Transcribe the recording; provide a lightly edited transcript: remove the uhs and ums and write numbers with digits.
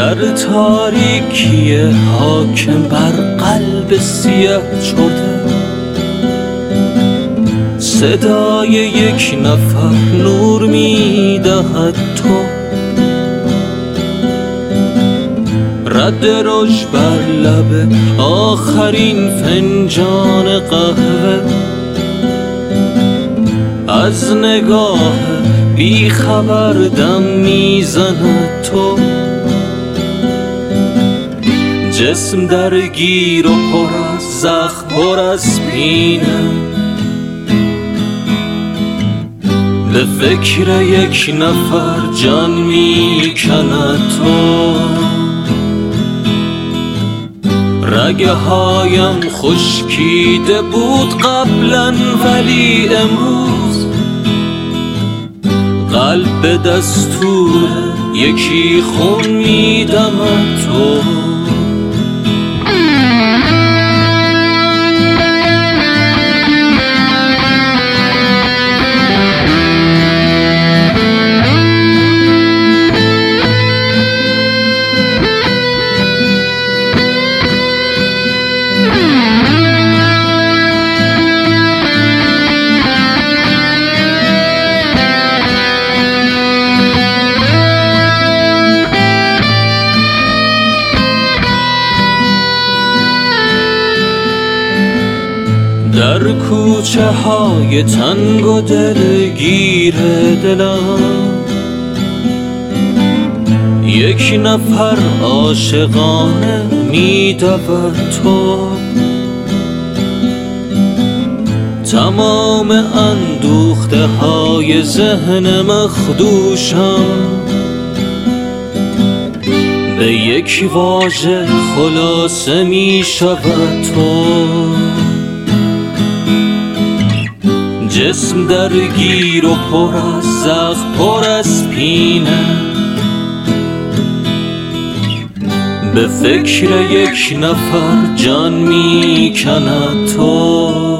در تاریکی حاکم بر قلب سیه چرده، صدای یک نفر نور می‌دهد تو، رد رش بر لب آخرین فنجان قهوه، از نگاه بی خبر دم میزند تو، جسم درگیر و پر از زخم، پر از پینه، به فکر یک نفر جان میکند تو. رگه هایم خشکیده بود قبلا، ولی امروز قلب به دستور یکی خون میدمد تو. در کوچه های تنگ و دلگیر دلم، یک نفر عاشقانه می‌دود تو، تمام اندوخته های ذهن مخدوشم به یک واژه خلاصه می شود تو. جسم درگیر و پر از زخم، پر از پینه، به فکر یک نفر جان می کند تو.